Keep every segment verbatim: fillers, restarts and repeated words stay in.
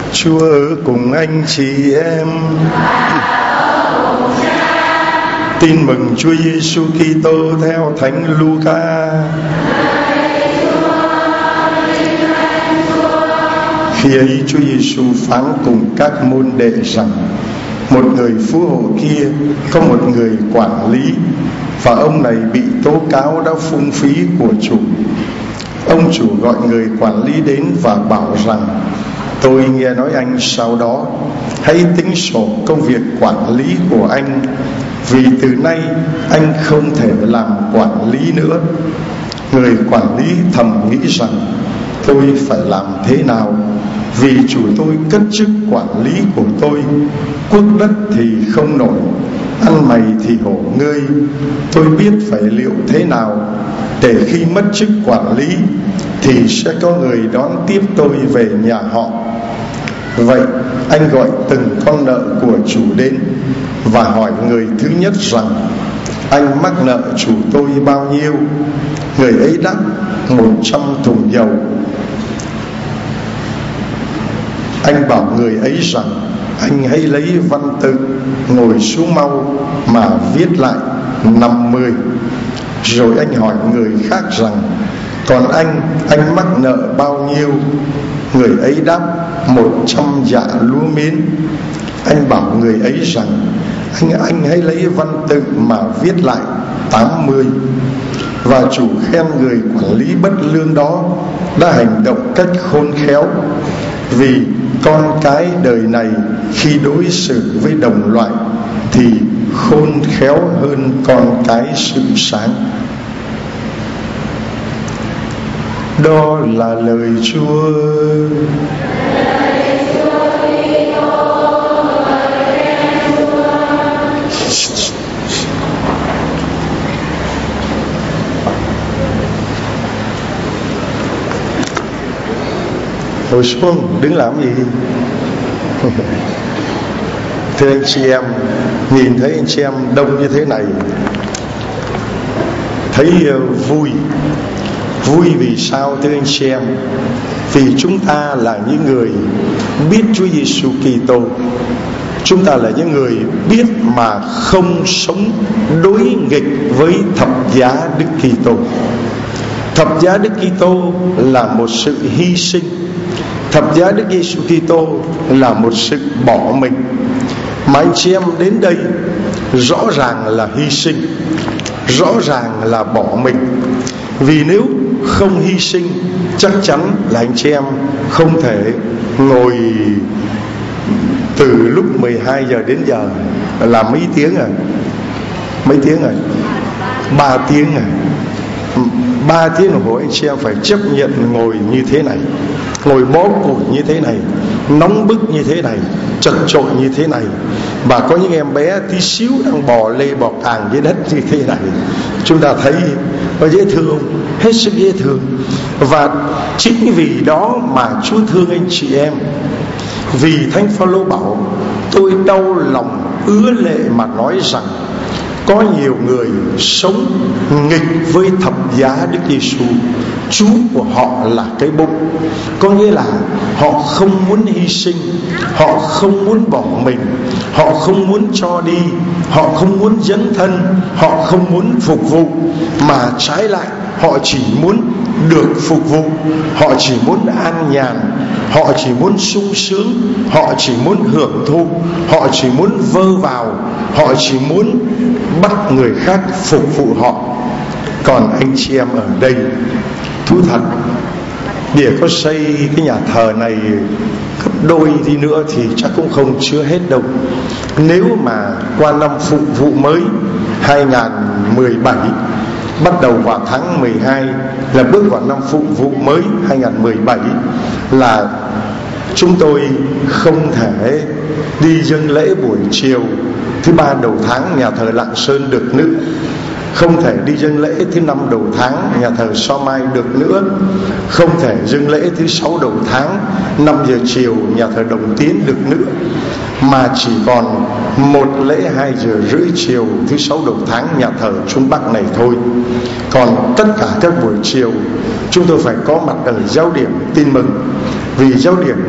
Chúa ở cùng anh chị em. Tin mừng Chúa Giêsu Kitô theo Thánh Luca. Khi ấy Chúa Giêsu phán cùng các môn đệ rằng: một người phú hộ kia có một người quản lý, và ông này bị tố cáo đã phung phí của chủ. Ông chủ gọi người quản lý đến và bảo rằng: tôi nghe nói anh sau đó, hãy tính sổ công việc quản lý của anh, vì từ nay anh không thể làm quản lý nữa. Người quản lý thầm nghĩ rằng: tôi phải làm thế nào, vì chủ tôi cất chức quản lý của tôi. Quốc đất thì không nổi, ăn mày thì hổ ngươi. Tôi biết phải liệu thế nào, để khi mất chức quản lý thì sẽ có người đón tiếp tôi về nhà họ. Vậy anh gọi từng con nợ của chủ đến và hỏi người thứ nhất rằng: anh mắc nợ chủ tôi bao nhiêu? Người ấy đáp: một trăm thùng dầu. Anh bảo người ấy rằng: anh hãy lấy văn tự, ngồi xuống mau mà viết lại năm mươi. Rồi anh hỏi người khác rằng: còn anh, anh mắc nợ bao nhiêu? Người ấy đáp: một trăm dạ lúa miến. Anh bảo người ấy rằng: Anh anh hãy lấy văn tự mà viết lại tám mươi. Và chủ khen người quản lý bất lương đó đã hành động cách khôn khéo, vì con cái đời này khi đối xử với đồng loại thì khôn khéo hơn con cái sự sáng. Đó là lời Chúa. Ngồi xuống, đứng làm gì? Thưa anh chị em, nhìn thấy anh chị em đông như thế này, thấy uh, vui. Vui vì sao thưa anh chị em? Vì chúng ta là những người biết Chúa Giêsu Kitô. Chúng ta là những người biết mà không sống đối nghịch với thập giá Đức Kitô. Thập giá Đức Kitô là một sự hy sinh. Thập giá Đức Giêsu Kitô là một sự bỏ mình. Mà anh chị em đến đây rõ ràng là hy sinh, rõ ràng là bỏ mình. Vì nếu không hy sinh, chắc chắn là anh chị em không thể ngồi từ lúc mười hai giờ đến giờ là mấy tiếng à? Mấy tiếng à? Ba tiếng à? Ba tiếng đồng hồ anh chị em phải chấp nhận ngồi như thế này, ngồi bó củi như thế này, nóng bức như thế này, chật chội như thế này. Và có những em bé tí xíu đang bò lê bò càng dưới đất như thế này. Chúng ta thấy nó dễ thương, hết sức dễ thương. Và chính vì đó mà Chúa thương anh chị em. Vì Thánh Phaolô bảo: tôi đau lòng ứa lệ mà nói rằng có nhiều người sống nghịch với thập giá Đức Giêsu. Chú của họ là cái bụng. Có nghĩa là họ không muốn hy sinh, họ không muốn bỏ mình, họ không muốn cho đi, họ không muốn dấn thân, họ không muốn phục vụ. Mà trái lại, họ chỉ muốn được phục vụ, họ chỉ muốn an nhàn, họ chỉ muốn sung sướng, họ chỉ muốn hưởng thụ, họ chỉ muốn vơ vào, họ chỉ muốn bắt người khác phục vụ họ. Còn anh chị em ở đây, thú thật, để có xây cái nhà thờ này gấp đôi đi nữa thì chắc cũng không chứa hết đâu. Nếu mà qua năm phục vụ mới hai nghìn mười bảy, bắt đầu vào tháng mười hai là bước vào năm phục vụ mới hai nghìn mười bảy, là chúng tôi không thể đi dâng lễ buổi chiều thứ ba đầu tháng nhà thờ Lạng Sơn được nữa, không thể đi dâng lễ thứ năm đầu tháng nhà thờ So Mai được nữa, không thể dâng lễ thứ sáu đầu tháng năm giờ chiều nhà thờ Đồng Tiến được nữa, mà chỉ còn một lễ hai giờ rưỡi chiều thứ sáu đầu tháng nhà thờ Trung Bắc này thôi. Còn tất cả các buổi chiều chúng tôi phải có mặt ở giáo điểm tin mừng, vì giáo điểm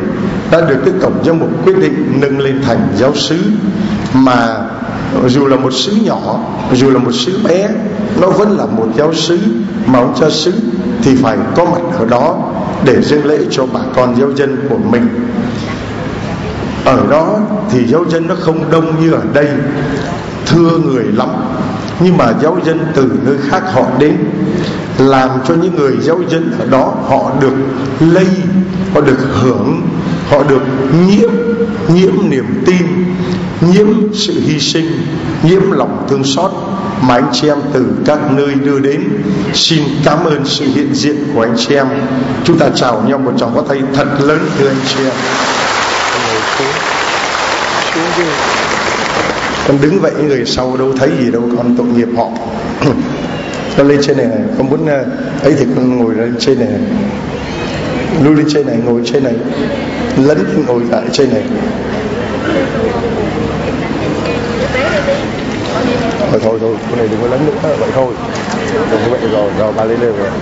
đã được Đức Tổng giám mục quyết định nâng lên thành giáo xứ, mà dù là một xứ nhỏ, dù là một xứ bé, nó vẫn là một giáo xứ, mà ông cha xứ thì phải có mặt ở đó để dâng lễ cho bà con giáo dân của mình. Ở đó thì giáo dân nó không đông như ở đây, thưa người lắm, nhưng mà giáo dân từ nơi khác họ đến, làm cho những người giáo dân ở đó họ được lây, họ được hưởng, họ được nhiễm nhiễm niềm tin, nhiễm sự hy sinh, nhiễm lòng thương xót mà anh chị em từ các nơi đưa đến. Xin cảm ơn sự hiện diện của anh chị em. Chúng ta chào nhau một tràng pháo tay thật lớn thưa anh chị em. Con đứng vậy người sau đâu thấy gì đâu, con tội nghiệp họ. Con lên trên này, này con muốn ấy thì con ngồi lên trên này, này. Lui lên trên này, ngồi trên này, lấn ngồi lại trên này. Thôi thôi thôi, cái này đừng có lấn nữa, vậy thôi. Đừng có vậy rồi, rồi bà lên lên rồi.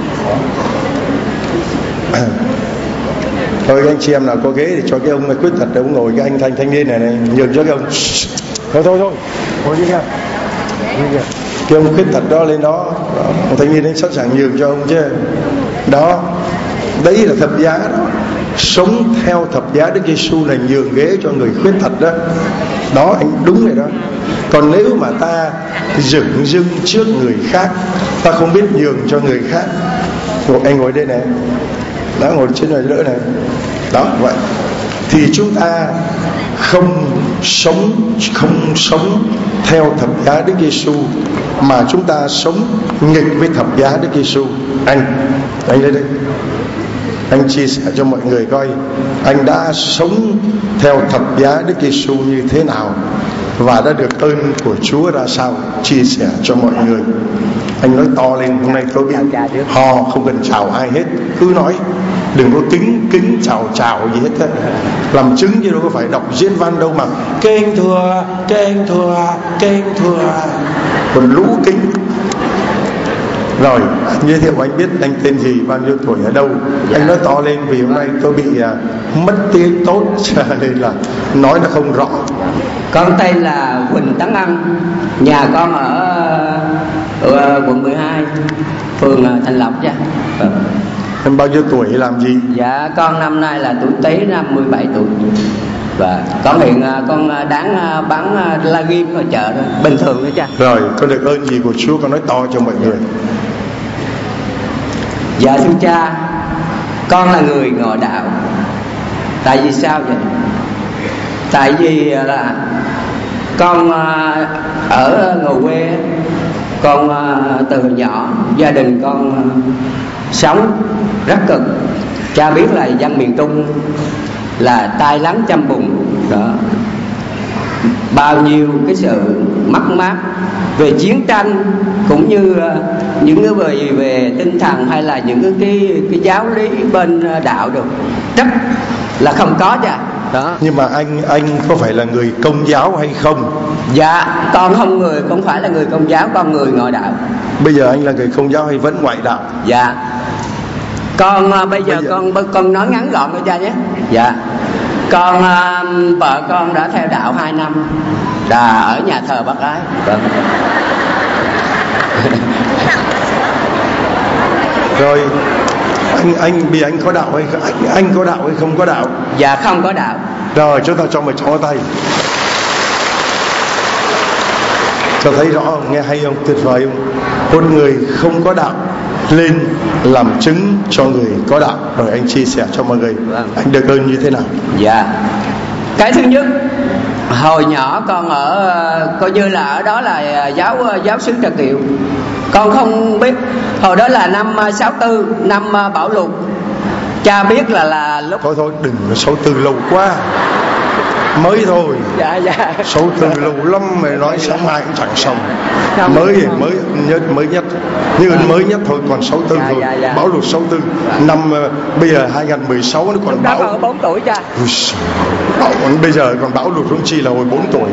Thôi các anh chị em nào có ghế thì cho cái ông khuyết tật ông ngồi, cái anh thanh thanh niên này này nhường cho cái ông. Thôi thôi thôi, ngồi đi nha. Cái ông khuyết tật đó lên đó, ông thanh niên ấy sẵn sàng nhường cho ông chứ. Đó, đấy là thập giá đó. Sống theo thập giá Đức Giêsu là nhường ghế cho người khuyết tật đó. Đó, anh đúng rồi đó. Còn nếu mà ta dửng dưng trước người khác, ta không biết nhường cho người khác. Rồi, anh ngồi đây này, đó, ngồi trên này đỡ này. Đó, vậy thì chúng ta không sống không sống theo thập giá Đức Giêsu, mà chúng ta sống nghịch với thập giá Đức Giêsu. Anh, anh lên đây, anh chia sẻ cho mọi người coi anh đã sống theo thập giá Đức Giêsu như thế nào và đã được ơn của Chúa ra sao. Chia sẻ cho mọi người. Anh nói to lên, hôm nay tôi bị ho, không cần chào ai hết, cứ nói, đừng có kính kính chào chào gì hết á. Làm chứng chứ đâu có phải đọc diễn văn đâu mà kênh thưa kênh thưa kênh thưa, còn lũ kính. Rồi, giới thiệu anh biết anh tên gì, bao nhiêu tuổi, ở đâu. Anh nói to lên vì hôm nay tôi bị uh, mất tiếng tốt cho nên là nói nó không rõ. Con tên là Huỳnh Tấn Ân, nhà con ở, ở quận mười hai, phường Thành Lộc chứ. Em bao nhiêu tuổi, làm gì? Dạ con năm nay là tuổi Tý, năm mươi bảy tuổi. Và con hiện con đáng bán la ghim ở chợ đó, bình thường đó cha. Rồi, con được ơn gì của Chúa, con nói to cho mọi người. Dạ thưa cha, con là người ngộ đạo. Tại vì sao vậy? Tại vì là con ở ngồi quê, con từ nhỏ gia đình con sống rất cực. Cha biết là dân miền Trung là tay lắng trăm bùn đó, bao nhiêu cái sự mất mát về chiến tranh, cũng như những cái về về tinh thần hay là những cái cái, cái giáo lý bên đạo được rất là không có cha. Đó. Nhưng mà anh anh có phải là người Công giáo hay không? Dạ con không người không phải là người Công giáo, con người ngoại đạo. Bây giờ anh là người Công giáo hay vẫn ngoại đạo? Dạ con uh, bây giờ, bây giờ con con nói ngắn gọn thôi cha nhé. Dạ con uh, vợ con đã theo đạo hai năm, là ở nhà thờ Bác Ái. Vâng. Rồi anh anh vì anh có đạo hay không? Anh, anh có đạo hay không có đạo? Dạ không có đạo. Rồi chúng ta cho một tràng tay. Cho thấy rõ không? Nghe hay không? Tuyệt vời không? Một người không có đạo lên làm chứng cho người có đạo. Rồi anh chia sẻ cho mọi người. Vâng. Anh được ơn như thế nào? Dạ, cái thứ nhất, hồi nhỏ con ở coi như là ở đó là giáo giáo xứ Trà Kiệu. Con không biết, hồi đó là năm sáu tư, năm bão lụt. Cha biết là là lúc thôi thôi đừng sáu tư lâu quá, mới thôi. Dạ dạ. Sáu tư lâu lắm mày nói sáng mai cũng chẳng xong. Không, mới không. mới nhất mới nhất như à. mới nhất thôi, còn sáu tư dạ, thôi. Dạ, dạ. Bão lụt sáu tư dạ. Năm uh, bây giờ hai nghìn mười sáu nó còn lúc bão. Đó bốn tuổi cha. Bão, bây giờ còn bão lụt không chi là hồi bốn tuổi.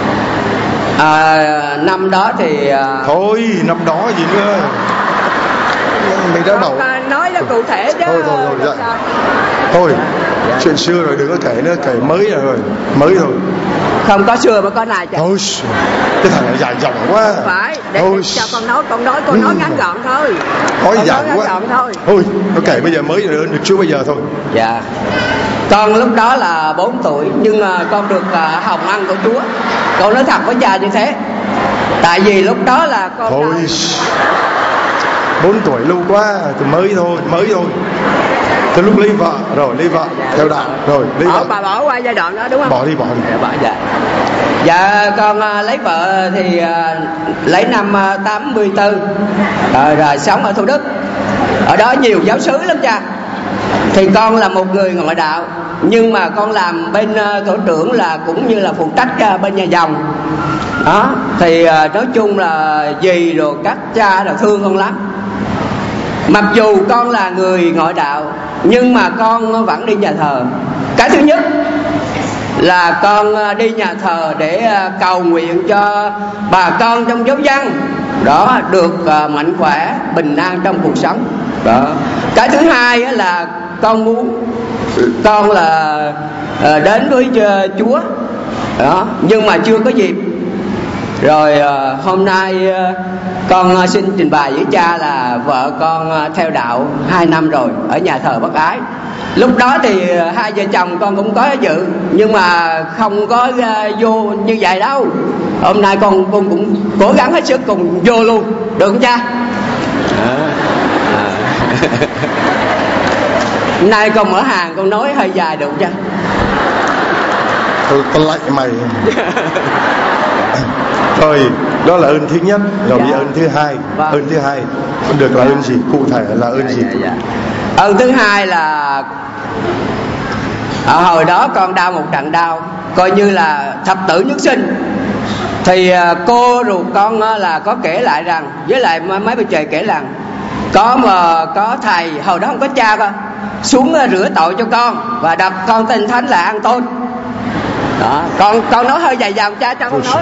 À, năm đó thì uh... thôi năm đó gì nữa mày đã đầu con nói nó cụ thể chứ. Thôi thôi thôi dạ. Thôi dạ. Chuyện xưa rồi đừng có kể nữa, kể mới rồi, mới rồi. Không có xưa mà có này chứ. Thôi cái thằng này dài dòng quá. Phải để, để cho con nói, con nói con nói ngắn gọn thôi. Nói dài quá gọn thôi. Thôi nó kể bây giờ mới rồi được chưa bây giờ thôi. Dạ. Con lúc đó là bốn tuổi nhưng mà con được uh, hồng ăn của Chúa. Con nói thật với cha như thế. Tại vì lúc đó là con thôi đã... bốn tuổi lâu quá thì mới thôi, mới thôi. Từ lúc lấy vợ rồi lấy vợ dạ, theo đạo rồi lấy bỏ, vợ. Bà bỏ qua giai đoạn đó đúng không? Bỏ đi bỏ đi. Dạ, bỏ, dạ. Dạ con uh, lấy vợ thì uh, lấy năm uh, tám mươi tư rồi, rồi sống ở Thủ Đức. Ở đó nhiều giáo xứ lắm cha. Thì con là một người ngoại đạo nhưng mà con làm bên uh, tổ trưởng là cũng như là phụ trách uh, bên nhà dòng đó. Thì uh, nói chung là dì rồi các cha đều thương con lắm. Mặc dù con là người ngoại đạo nhưng mà con vẫn đi nhà thờ. Cái thứ nhất là con đi nhà thờ để cầu nguyện cho bà con trong giáo dân đó được mạnh khỏe, bình an trong cuộc sống đó. Cái thứ hai là con muốn con là đến với Chúa đó nhưng mà chưa có dịp. Rồi hôm nay con xin trình bày với cha là vợ con theo đạo hai năm rồi ở nhà thờ Bác Ái. Lúc đó thì hai vợ chồng con cũng có dự nhưng mà không có vô như vậy đâu. Hôm nay con, con cũng cố gắng hết sức cùng vô luôn, được không cha? À, à. Nay con mở hàng con nói hơi dài được không cha? Tôi, tôi lạnh mày. Rồi đó là ơn thứ nhất. Rồi dạ. Ơn thứ hai. Vâng. Ơn thứ hai được là dạ. Ơn gì? Cụ thể là ơn dạ, gì? Dạ, dạ. Ơn thứ hai là ở hồi đó con đau một trận đau coi như là thập tử nhất sinh. Thì cô ruột con là có kể lại rằng, với lại mấy bà trời kể rằng có mà có thầy hồi đó không có cha con xuống rửa tội cho con và đặt con tên thánh là An Tôn đó. Con con nói hơi dài dòng cha cho con nói.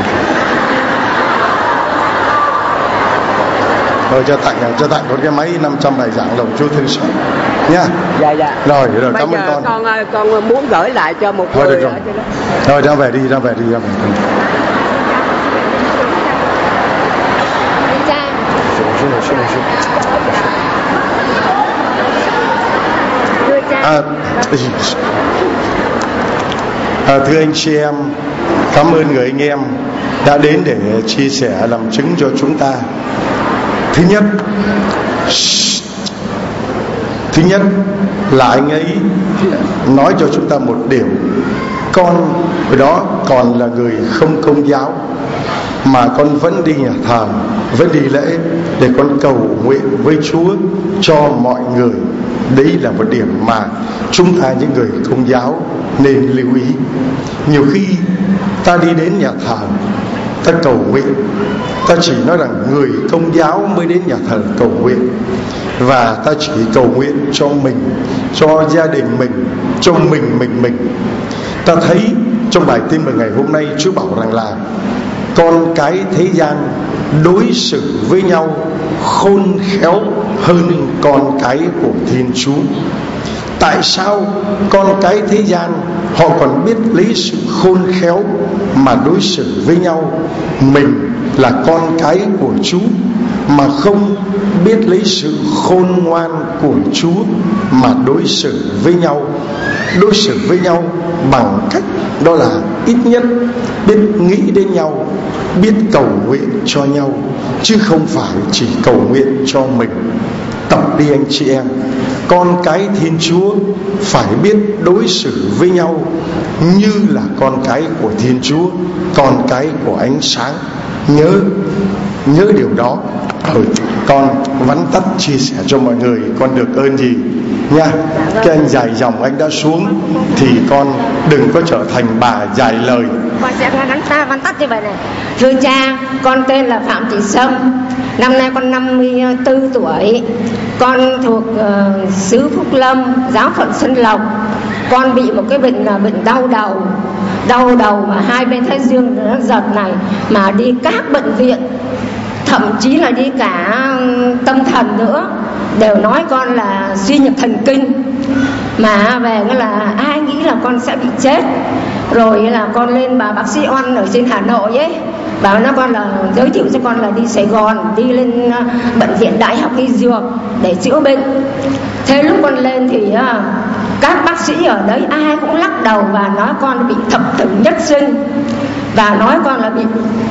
Rồi cho tặng cho tặng con cái máy năm trăm bài giảng lòng Chúa thương xót nha. Dạ dạ. Rồi rồi bây cảm ơn con. con con muốn gửi lại cho một rồi, người. Rồi. Rồi ra về đi, ra về đi, ra về. À, à, thưa anh chị em, cảm ơn người anh em đã đến để chia sẻ làm chứng cho chúng ta. Thứ nhất, thứ nhất là anh ấy nói cho chúng ta một điều: con hồi đó còn là người không công giáo mà con vẫn đi nhà thờ, vẫn đi lễ để con cầu nguyện với Chúa cho mọi người. Đấy là một điểm mà chúng ta những người công giáo nên lưu ý. Nhiều khi ta đi đến nhà thờ, ta cầu nguyện, ta chỉ nói rằng người công giáo mới đến nhà thờ cầu nguyện, và ta chỉ cầu nguyện cho mình, cho gia đình mình, cho mình mình mình. Ta thấy trong bài tin mừng ngày hôm nay Chúa bảo rằng là con cái thế gian đối xử với nhau khôn khéo hơn con cái của Thiên Chúa. Tại sao con cái thế gian họ còn biết lấy sự khôn khéo mà đối xử với nhau? Mình là con cái của Chúa mà không biết lấy sự khôn ngoan của Chúa mà đối xử với nhau. Đối xử với nhau bằng cách đó là ít nhất biết nghĩ đến nhau, biết cầu nguyện cho nhau, chứ không phải chỉ cầu nguyện cho mình. Tập đi anh chị em. Con cái Thiên Chúa phải biết đối xử với nhau như là con cái của Thiên Chúa, con cái của ánh sáng. Nhớ Nhớ điều đó. Ừ, con vắn tắt chia sẻ cho mọi người con được ơn gì nha. Cái anh dài dòng anh đã xuống thì con đừng có trở thành bà dài lời. Con sẽ vắn tắt, vắn tắt như vậy này. Thưa cha, con tên là Phạm Thị Sâm. Năm nay con năm mươi tư tuổi. Con thuộc uh, xứ Phúc Lâm, giáo phận Xuân Lộc. Con bị một cái bệnh là bệnh đau đầu. Đau đầu mà hai bên thái dương nó giật này, mà đi các bệnh viện, thậm chí là đi cả tâm thần nữa. đều nói con là suy nhược thần kinh, mà về nghĩa là ai nghĩ là con sẽ bị chết. Rồi là con lên bà bác sĩ Oan ở trên Hà Nội ấy, bảo nó con là giới thiệu cho con là đi Sài Gòn, đi lên bệnh viện Đại học Y Dược để chữa bệnh. Thế lúc con lên thì các bác sĩ ở đấy ai cũng lắc đầu và nói con bị thập tử nhất sinh, và nói con là bị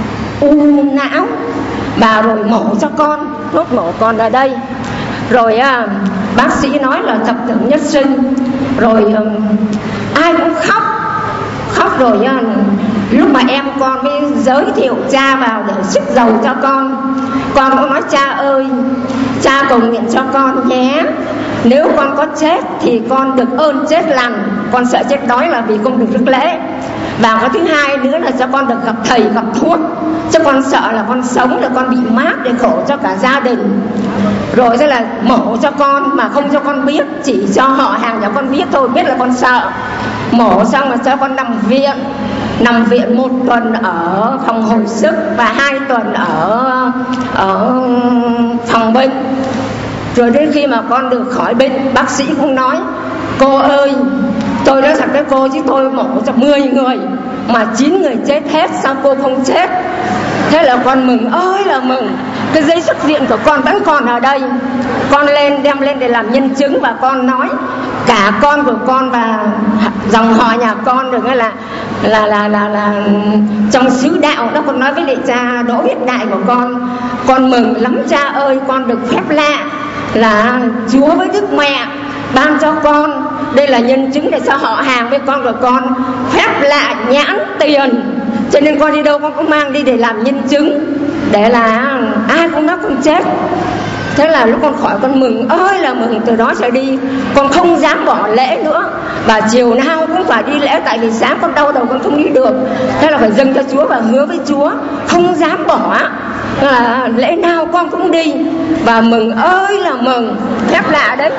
u não, và rồi mổ cho con, lúc mổ con ở đây. Rồi à, bác sĩ nói là thập tử nhất sinh. Rồi um, ai cũng khóc khóc rồi à, lúc mà em con mới giới thiệu cha vào để xức dầu cho con, con cũng nói cha ơi, cha cầu nguyện cho con nhé, nếu con có chết thì con được ơn chết lành, con sợ chết đói là vì không được rước lễ. Và cái thứ hai nữa là cho con được gặp thầy gặp thuốc, cho con sợ là con sống là con bị mát để khổ cho cả gia đình. Rồi thế là mổ cho con mà không cho con biết, chỉ cho họ hàng nhà con biết thôi, biết là con sợ. Mổ xong là cho con nằm viện, nằm viện một tuần ở phòng hồi sức và hai tuần ở ở phòng bệnh. Rồi đến khi mà con được khỏi bệnh, bác sĩ cũng nói cô ơi, tôi nói thật với cô chứ tôi mổ cho mười người mà chín người chết hết, sao cô không chết? Thế là con mừng ơi là mừng. Cái giấy xuất viện của con vẫn còn ở đây, con lên đem lên để làm nhân chứng. Và con nói cả con của con và dòng họ nhà con được là là là là, là trong xứ đạo đó. Con nói với lại cha Đỗ Viết Đại của con, con mừng lắm cha ơi, con được phép lạ là Chúa với Đức Mẹ ban cho con. Đây là nhân chứng để cho họ hàng với con của con phép lạ nhãn tiền, cho nên con đi đâu con cũng mang đi để làm nhân chứng, để là ai cũng nói con chết. Thế là lúc con khỏi con mừng ơi là mừng. Từ đó trở đi con không dám bỏ lễ nữa, và chiều nào cũng phải đi lễ, tại vì sáng con đau đầu con không đi được. Thế là phải dâng cho Chúa và hứa với Chúa không dám bỏ, là lễ nào con cũng đi. Và mừng ơi là mừng, phép lạ đấy,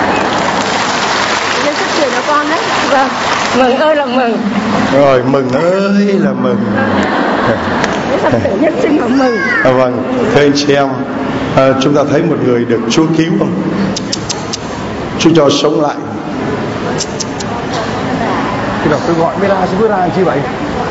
nên xuất tiền cho con đấy. Vâng, mừng ơi là mừng. Rồi mừng ơi là mừng. Thập tử nhất sinh mà mừng. À, vâng, thưa anh chị em, à, chúng ta thấy một người được Chúa cứu không? Chúa cho sống lại. Khi đọc tôi gọi mới ra, chứ ra chi vậy?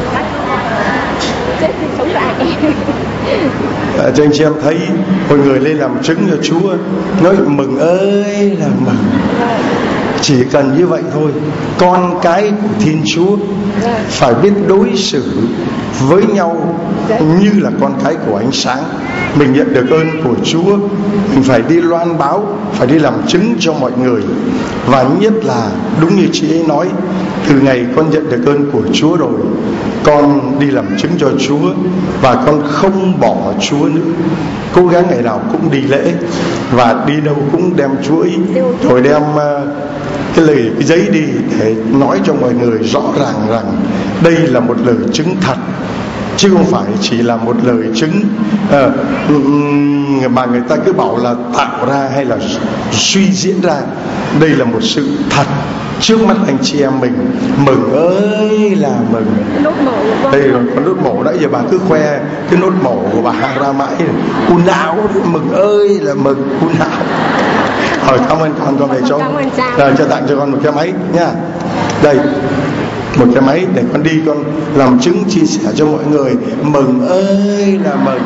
Chết thì sống lại. À, cho anh chị em thấy một người lên làm chứng cho Chúa, nói mừng ơi là mừng. Chỉ cần như vậy thôi. Con cái của Thiên Chúa phải biết đối xử với nhau như là con cái của ánh sáng. Mình nhận được ơn của Chúa, mình phải đi loan báo, phải đi làm chứng cho mọi người. Và nhất là đúng như chị ấy nói, từ ngày con nhận được ơn của Chúa rồi, con đi làm chứng cho Chúa và con không bỏ Chúa nữa. Cố gắng ngày nào cũng đi lễ, và đi đâu cũng đem Chúa ấy, rồi đem cái lời cái giấy đi để nói cho mọi người rõ ràng rằng đây là một lời chứng thật, chứ không phải chỉ là một lời chứng uh, mà người ta cứ bảo là tạo ra hay là suy diễn ra. Đây là một sự thật trước mắt anh chị em mình. Mừng ơi là mừng. Đây rồi, con nốt mổ nãy giờ bà cứ khoe cái nốt mổ của bà Hà ra mãi. U não, mừng ơi là mừng, u não. Rồi, cảm ơn con, con về cho rồi, cho tặng cho con một cái máy nha. Đây, một cái máy để con đi con làm chứng chia sẻ cho mọi người. Mừng ơi là mừng.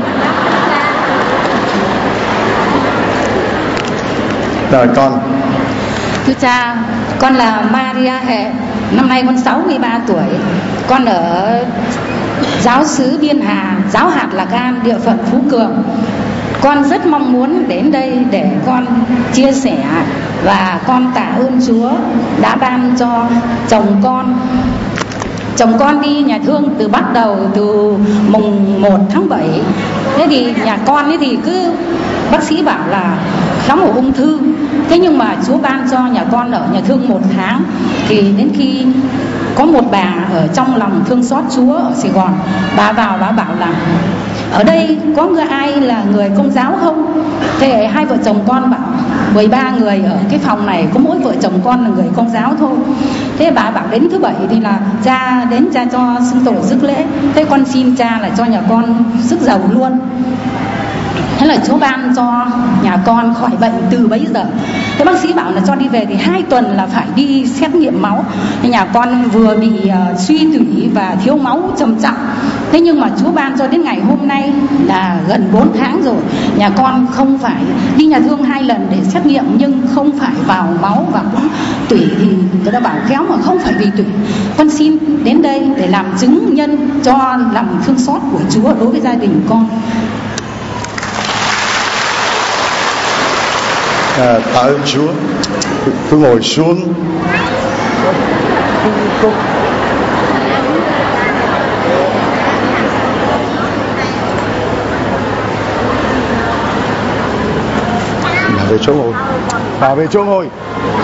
Rồi con. Thưa cha, con là Maria Hệ, năm nay con sáu mươi ba tuổi. Con ở giáo xứ Biên Hà, giáo hạt Lạc An, địa phận Phú Cường. Con rất mong muốn đến đây để con chia sẻ, và con tạ ơn Chúa đã ban cho chồng con. Chồng con đi nhà thương từ bắt đầu từ mùng một tháng bảy. Thế thì nhà con ấy thì cứ bác sĩ bảo là khám ổ ung thư. Thế nhưng mà Chúa ban cho nhà con ở nhà thương một tháng. Thì đến khi có một bà ở trong lòng thương xót Chúa ở Sài Gòn, bà vào bà bảo là ở đây có người ai là người Công giáo không? Thế hai vợ chồng con bảo mười ba người ở cái phòng này có mỗi vợ chồng con là người Công giáo thôi. Thế bà bảo đến thứ bảy thì là cha đến cha cho xưng tổ rước lễ. Thế con xin cha là cho nhà con rước dầu luôn. Thế là Chúa ban cho nhà con khỏi bệnh từ bấy giờ. Thế bác sĩ bảo là cho đi về thì hai tuần là phải đi xét nghiệm máu. Thế nhà con vừa bị uh, suy tủy và thiếu máu trầm trọng. Thế nhưng mà Chúa ban cho đến ngày hôm nay là gần bốn tháng rồi, nhà con không phải đi nhà thương hai lần để xét nghiệm nhưng không phải vào máu, và cũng tủy thì người ta bảo khéo mà không phải vì tủy. Con xin đến đây để làm chứng nhân cho lòng thương xót của Chúa đối với gia đình con. À, tạ ơn Chúa. Cứ ngồi xuống. Bà về chỗ ngồi. Bà về chỗ ngồi.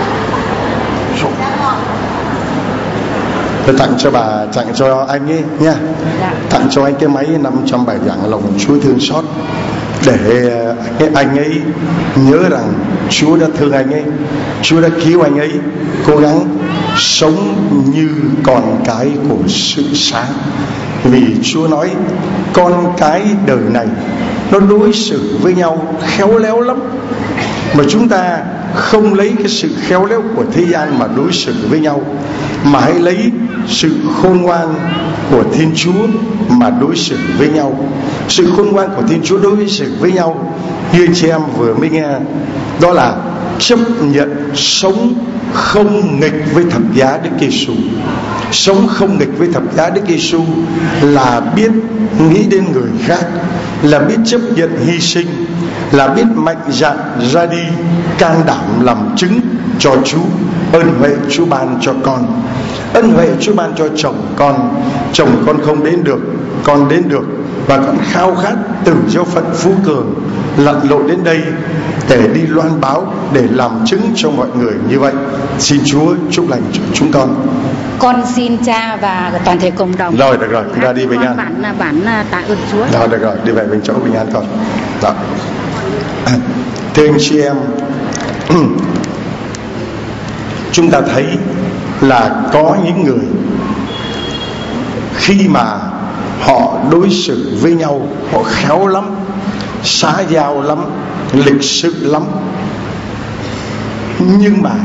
Tôi tặng cho bà, tặng cho anh ấy nha. Tặng cho anh cái máy năm trăm bài giảng lòng Chúa thương xót, để anh ấy nhớ rằng Chúa đã thương anh ấy, Chúa đã cứu anh ấy, cố gắng sống như con cái của sự sáng. Vì Chúa nói con cái đời này nó đối xử với nhau khéo léo lắm, mà chúng ta không lấy cái sự khéo léo của thế gian mà đối xử với nhau, mà hãy lấy sự khôn ngoan của Thiên Chúa mà đối xử với nhau. Sự khôn ngoan của Thiên Chúa đối xử với nhau như chị em vừa mới nghe, đó là chấp nhận sống không nghịch với thập giá Đức Giêsu. Sống không nghịch với thập giá Đức Giêsu là biết nghĩ đến người khác, là biết chấp nhận hy sinh, là biết mạnh dạn ra đi can đảm làm chứng cho Chúa. Ơn huệ Chúa ban cho con, ơn huệ Chúa ban cho chồng con. Chồng con không đến được, con đến được, và con khao khát từ giáo phận Phú Cường lặn lội đến đây để đi loan báo, để làm chứng cho mọi người như vậy. Xin Chúa chúc lành cho chúng con. Con xin cha và toàn thể cộng đồng. Rồi được rồi, chúng ta đi bình an. Bản bản tạ ơn Chúa. Rồi được rồi, đi về bên chỗ bình an con. Đó. À, thưa anh chị em, chúng ta thấy là có những người khi mà họ đối xử với nhau, họ khéo lắm, xã giao lắm, lịch sự lắm. Nhưng mà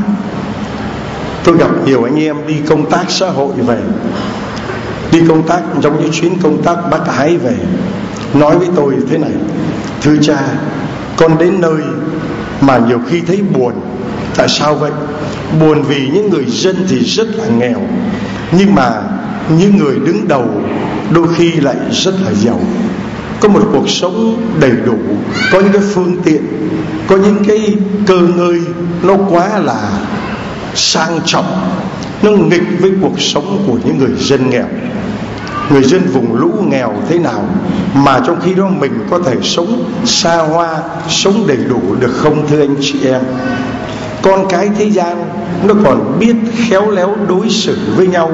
tôi gặp nhiều anh em đi công tác xã hội về, đi công tác trong những chuyến công tác Bác Ái về, nói với tôi thế này: thưa cha, con đến nơi mà nhiều khi thấy buồn. Tại sao vậy? Buồn vì những người dân thì rất là nghèo, nhưng mà những người đứng đầu đôi khi lại rất là giàu, có một cuộc sống đầy đủ, có những cái phương tiện, có những cái cơ ngơi nó quá là sang trọng, nó nghịch với cuộc sống của những người dân nghèo. Người dân vùng lũ nghèo thế nào mà trong khi đó mình có thể sống xa hoa, sống đầy đủ được không thưa anh chị em? Con cái thế gian nó còn biết khéo léo đối xử với nhau,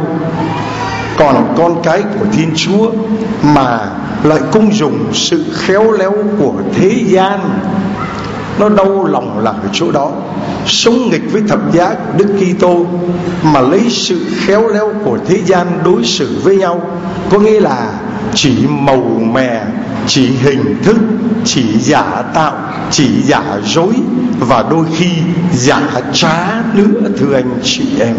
còn con cái của Thiên Chúa mà lại cũng dùng sự khéo léo của thế gian. Nó đau lòng là ở chỗ đó. Sống nghịch với thập giá của Đức Kitô mà lấy sự khéo léo của thế gian đối xử với nhau, có nghĩa là chỉ màu mè, chỉ hình thức, chỉ giả tạo, chỉ giả dối, và đôi khi giả trá nữa thưa anh chị em.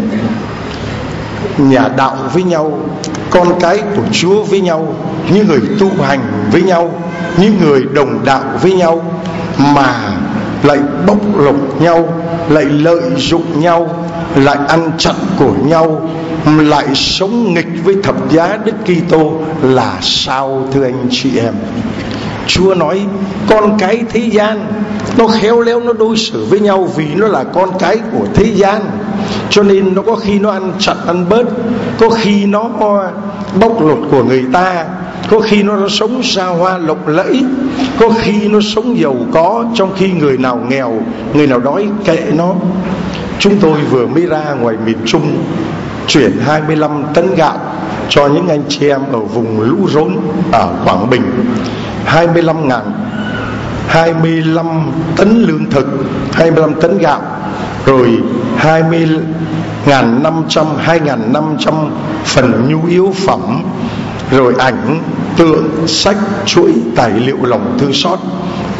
Nhà đạo với nhau, con cái của Chúa với nhau, những người tu hành với nhau, những người đồng đạo với nhau, mà lại bóc lột nhau, lại lợi dụng nhau, lại ăn chặn của nhau, lại sống nghịch với thập giá Đức Kitô là sao thưa anh chị em? Chúa nói con cái thế gian nó khéo léo, nó đối xử với nhau vì nó là con cái của thế gian, cho nên nó có khi nó ăn chặn ăn bớt, có khi nó bóc lột của người ta, có khi nó sống xa hoa lộng lẫy, có khi nó sống giàu có, trong khi người nào nghèo, người nào đói kệ nó. Chúng tôi vừa mới ra ngoài miền Trung chuyển hai mươi lăm tấn gạo cho những anh chị em ở vùng lũ rốn ở Quảng Bình. hai mươi lăm ngàn hai mươi lăm tấn lương thực, hai mươi lăm tấn gạo, rồi hai mươi ngàn năm trăm hai ngàn năm trăm phần nhu yếu phẩm, rồi ảnh, tượng, sách, chuỗi tài liệu lòng thương xót.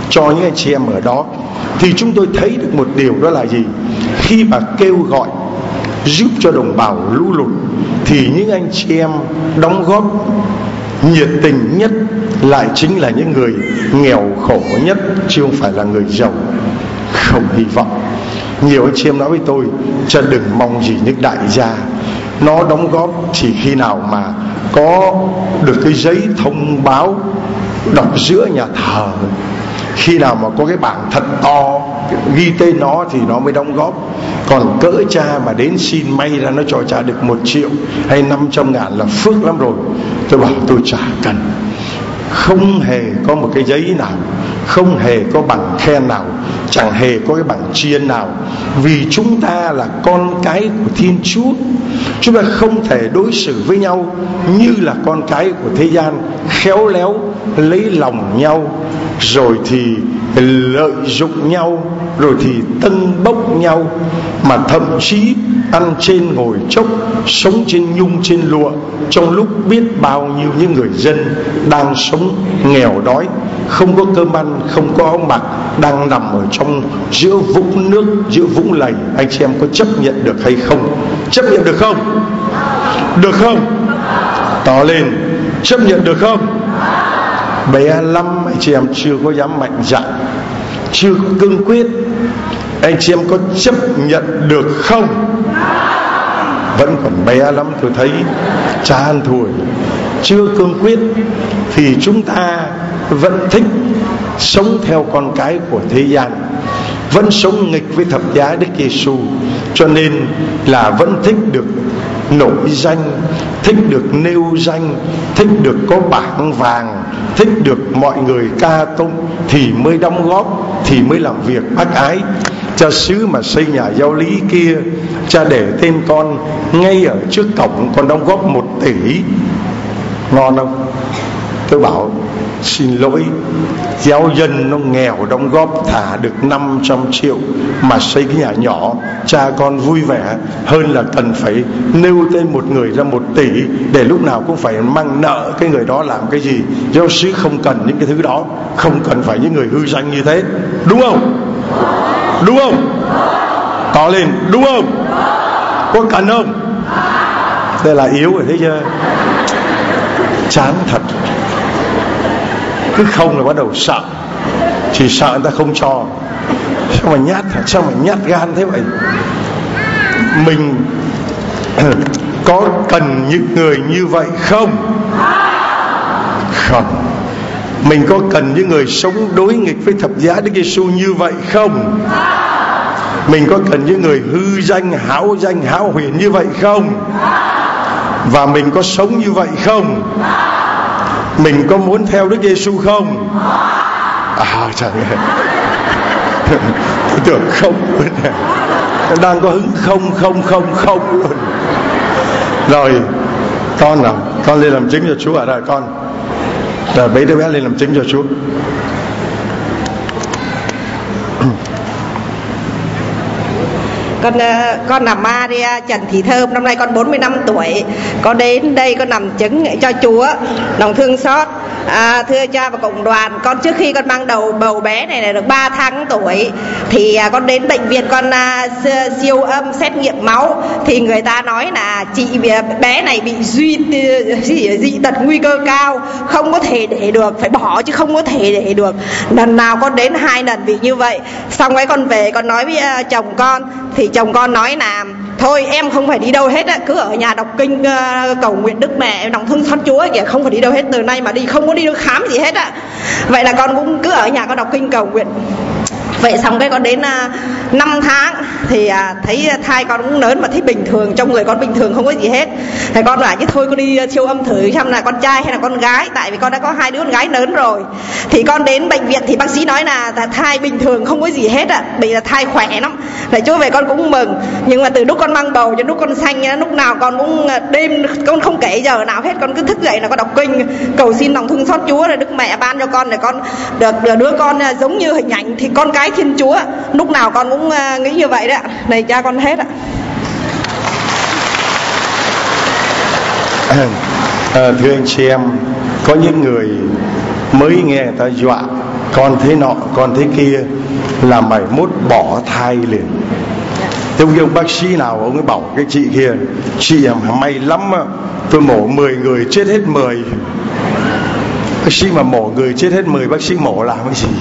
cho những anh chị em ở đó, thì chúng tôi thấy được một điều, đó là gì? Khi mà kêu gọi giúp cho đồng bào lũ lụt, thì những anh chị em đóng góp nhiệt tình nhất lại chính là những người nghèo khổ nhất, chứ không phải là người giàu không hy vọng. Nhiều anh chị em nói với tôi, cha đừng mong gì những đại gia, nó đóng góp chỉ khi nào mà có được cái giấy thông báo đọc giữa nhà thờ, khi nào mà có cái bảng thật to ghi tên nó thì nó mới đóng góp. Còn cỡ cha mà đến xin may ra nó cho cha được một triệu hay năm trăm ngàn là phước lắm rồi. Tôi bảo tôi chả cần. Không hề có một cái giấy nào, không hề có bằng khen nào, chẳng hề có cái bằng tri ân nào. Vì chúng ta là con cái của Thiên Chúa, chúng ta không thể đối xử với nhau như là con cái của thế gian, khéo léo lấy lòng nhau, rồi thì lợi dụng nhau, rồi thì tâng bốc nhau, mà thậm chí ăn trên ngồi chốc, sống trên nhung trên lụa, trong lúc biết bao nhiêu những người dân đang sống nghèo đói, không có cơm ăn, không có áo mặc, đang nằm ở trong giữa vũng nước, giữa vũng lầy. Anh chị em có chấp nhận được hay không? Chấp nhận được không? Được không? Tỏ lên. Chấp nhận được không? Bé lắm anh chị em chưa có dám mạnh dạn, chưa có cương quyết. Anh chị em có chấp nhận được không? Vẫn còn bé lắm, tôi thấy cha ăn thùi, chưa cương quyết. Thì chúng ta vẫn thích sống theo con cái của thế gian, vẫn sống nghịch với thập giá Đức Giêsu, cho nên là vẫn thích được nổi danh, thích được nêu danh, thích được có bảng vàng, thích được mọi người ca tụng thì mới đóng góp, thì mới làm việc bác ái. Cha xứ mà xây nhà giáo lý kia, cha để tên con ngay ở trước cổng, con đóng góp một tỷ, ngon không? Tôi bảo xin lỗi, giáo dân nó nghèo đóng góp thả được năm trăm triệu mà xây cái nhà nhỏ, cha con vui vẻ hơn là cần phải nêu tên một người ra một tỷ để lúc nào cũng phải mang nợ cái người đó làm cái gì. Giáo sứ không cần những cái thứ đó, không cần phải những người hư danh như thế, đúng không? Đúng không? Tỏ lên, đúng không? Có cần không? Đây là yếu rồi, thấy chưa? Chán thật. Cứ không là bắt đầu sợ, chỉ sợ người ta không cho. Sao mà nhát hả? Sao mà nhát gan thế vậy? Mình có cần những người như vậy không? Không. Mình có cần những người sống đối nghịch với thập giá Đức Giêsu như vậy không? Mình có cần những người hư danh, hão danh, hão huyền như vậy không? Và mình có sống như vậy không? Mình có muốn theo Đức Giêsu không? À trời ơi, tôi tưởng không, đang có hứng không không không không luôn. Rồi con nào, con lên làm chứng cho Chúa ở đây con. Rồi mấy đứa bé lên làm chứng cho Chúa. Con con là Maria Trần Thị Thơm, năm nay con bốn mươi lăm tuổi. Con đến đây con làm chứng cho Chúa, lòng thương xót. À, thưa cha và cộng đoàn, con trước khi con mang đầu bầu bé này là được ba tháng tuổi thì à, con đến bệnh viện con à, siêu âm xét nghiệm máu thì người ta nói là chị bé này bị duy dị, dị tật nguy cơ cao, không có thể để được, phải bỏ chứ không có thể để được. Lần nào con đến hai lần bị như vậy. Xong cái con về con nói với uh, chồng con thì chồng con nói là thôi em không phải đi đâu hết á, cứ ở nhà đọc kinh uh, cầu nguyện Đức Mẹ lòng thương xót Chúa kìa, không phải đi đâu hết, từ nay mà đi không có đi được khám gì hết á. Vậy là con cũng cứ ở nhà con đọc kinh cầu nguyện. Vậy xong cái con đến uh, năm tháng thì uh, thấy thai con cũng lớn mà thấy bình thường, trong người con bình thường không có gì hết. Thì con bảo chứ thôi con đi uh, siêu âm thử xem là con trai hay là con gái, tại vì con đã có hai đứa con gái lớn rồi. Thì con đến bệnh viện thì bác sĩ nói là, là thai bình thường không có gì hết ạ, à. Vì là thai khỏe lắm. Lại Chúa về con cũng mừng. Nhưng mà từ lúc con mang bầu cho lúc con sanh, lúc nào con cũng đêm con không kể giờ nào hết, con cứ thức dậy là con đọc kinh cầu xin lòng thương xót Chúa rồi Đức Mẹ ban cho con để con được đứa con giống như hình ảnh thì con cái Thiên Chúa. Lúc nào con cũng nghĩ như vậy đó. Này cha con hết ạ. À, thưa anh chị em, có những người mới nghe người ta dọa con thế nọ, con thế kia, là mày mốt bỏ thai liền. Thế ông bác sĩ nào ông ấy bảo cái chị kia, chị em may lắm, tôi mổ mười người chết hết mười. Bác sĩ mà mổ người chết hết mười, bác sĩ mổ làm cái gì?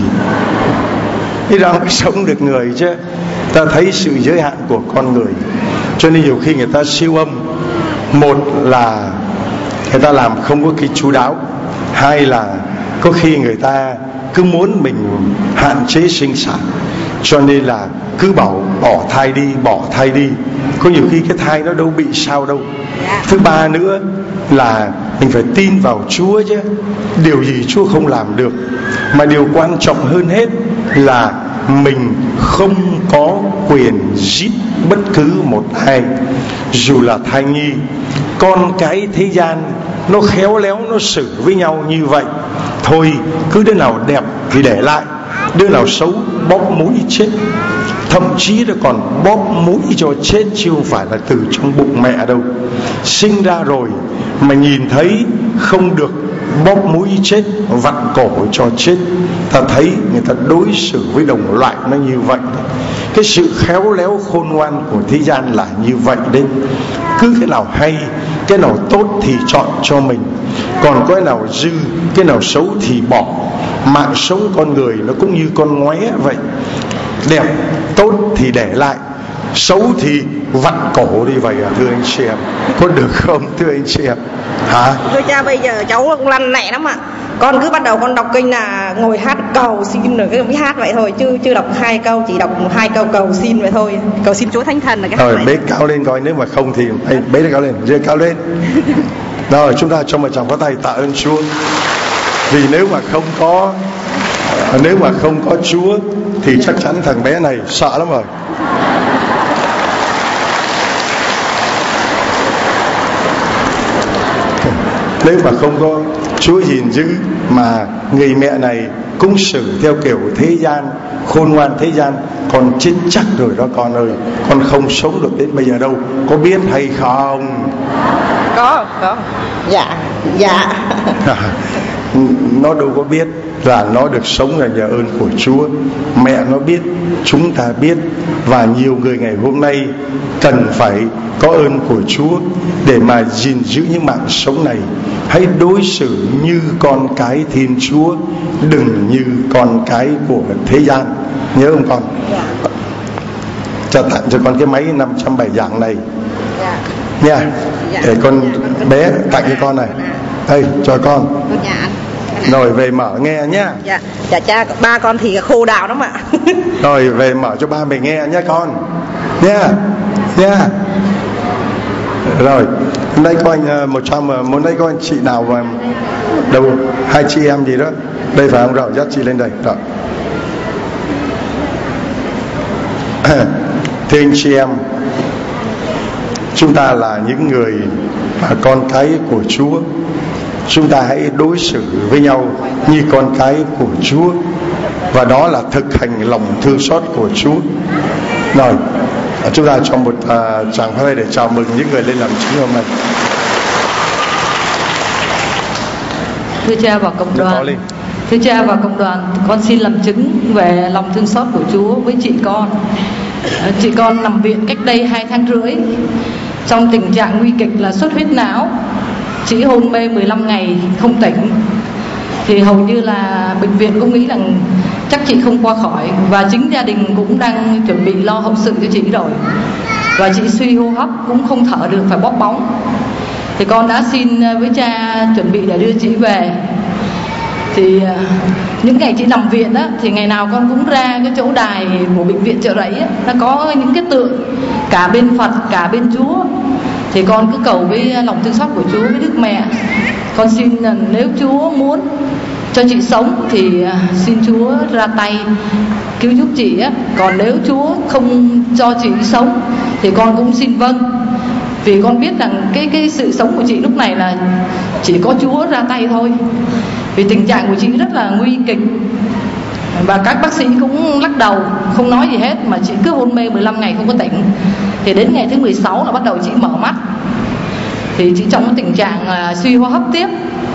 Thế đâu mới sống được người chứ. Ta thấy sự giới hạn của con người, cho nên nhiều khi người ta siêu âm, một là người ta làm không có cái chú đáo, hai là có khi người ta cứ muốn mình hạn chế sinh sản, cho nên là cứ bảo bỏ thai đi, bỏ thai đi. Có nhiều khi cái thai nó đâu bị sao đâu. Thứ ba nữa là mình phải tin vào Chúa chứ. Điều gì Chúa không làm được. Mà điều quan trọng hơn hết là mình không có quyền giết bất cứ một ai, dù là thai nhi. Con cái thế gian nó khéo léo, nó xử với nhau như vậy. Thôi cứ đứa nào đẹp thì để lại, đứa nào xấu bóp mũi chết. Thậm chí nó còn bóp mũi cho chết, chứ không phải là từ trong bụng mẹ đâu. Sinh ra rồi mà nhìn thấy không được, bóp mũi chết, vặn cổ cho chết. Ta thấy người ta đối xử với đồng loại nó như vậy. Cái sự khéo léo khôn ngoan của thế gian là như vậy đấy. Cứ cái nào hay, cái nào tốt thì chọn cho mình, còn cái nào dư, cái nào xấu thì bỏ. Mạng sống con người nó cũng như con ngoé vậy. Đẹp, tốt thì để lại, xấu thì vặn cổ đi vậy à, thưa anh chị em. Có được không thưa anh chị em? Hả? Thưa cha, bây giờ cháu cũng lăn lẹ lắm ạ. Con cứ bắt đầu con đọc kinh là ngồi hát cầu xin rồi cái mới hát vậy thôi, chứ chưa đọc hai câu, chỉ đọc hai câu cầu xin vậy thôi. Cầu xin Chúa Thánh Thần là cái rồi bế cao lên coi, nếu mà không thì hey, bế cao lên, giơ cao lên. Rồi chúng ta cho một tràng pháo tay tạ ơn Chúa. Vì nếu mà không có Nếu mà không có Chúa thì chắc chắn thằng bé này sợ lắm rồi. Nếu mà không có Chúa gìn giữ mà người mẹ này cũng xử theo kiểu thế gian, khôn ngoan thế gian, con chết chắc rồi đó con ơi. Con không sống được đến bây giờ đâu. Có biết hay không? Có, có. Dạ, dạ. Nó đâu có biết là nó được sống là nhờ ơn của Chúa. Mẹ nó biết, chúng ta biết. Và nhiều người ngày hôm nay cần phải có ơn của Chúa để mà gìn giữ những mạng sống này. Hãy đối xử như con cái Thiên Chúa, đừng như con cái của thế gian. Nhớ không con? Dạ. Cho tặng cho con cái máy năm trăm bài giảng này. Dạ. Nha. Dạ. Để con Dạ. bé tặng cho con này. Đây, cho con. Dạ. Rồi về mở nghe nhá. Dạ, dạ cha, ba con thì khô đào lắm ạ. Rồi về mở cho ba mình nghe nhá con. Nha. Nha. Rồi, hôm nay có anh một trăm, hôm nay có anh chị nào mà đâu, hai chị em gì đó. Đây phải không? Rồi, dắt chị lên đây. Rồi. Thưa anh chị em, chúng ta là những người mà con cái của Chúa. Chúng ta hãy đối xử với nhau như con cái của Chúa, và đó là thực hành lòng thương xót của Chúa. Rồi, chúng ta cho một uh, tràng pháo tay để chào mừng những người lên làm chứng hôm nay. Thưa cha và cộng đoàn, thưa cha và cộng đoàn, con xin làm chứng về lòng thương xót của Chúa với chị con. Chị con nằm viện cách đây hai tháng rưỡi trong tình trạng nguy kịch là xuất huyết não. Chị hôn mê mười lăm ngày không tỉnh. Thì hầu như là bệnh viện cũng nghĩ rằng chắc chị không qua khỏi, và chính gia đình cũng đang chuẩn bị lo hậu sự cho chị rồi. Và chị suy hô hấp, cũng không thở được, phải bóp bóng. Thì con đã xin với cha chuẩn bị để đưa chị về. Thì những ngày chị nằm viện á, thì ngày nào con cũng ra cái chỗ đài của bệnh viện Chợ Rẫy á, nó có những cái tượng cả bên Phật cả bên Chúa. Thì con cứ cầu với lòng thương xót của Chúa với Đức Mẹ. Con xin là nếu Chúa muốn cho chị sống thì xin Chúa ra tay cứu giúp chị á. Còn nếu Chúa không cho chị sống thì con cũng xin vâng. Vì con biết rằng cái cái sự sống của chị lúc này là chỉ có Chúa ra tay thôi. Vì tình trạng của chị rất là nguy kịch, và các bác sĩ cũng lắc đầu không nói gì hết, mà chị cứ hôn mê mười lăm ngày không có tỉnh. Thì đến ngày thứ mười sáu là bắt đầu chị mở mắt. Thì chị trong cái tình trạng uh, suy hô hấp tiếp.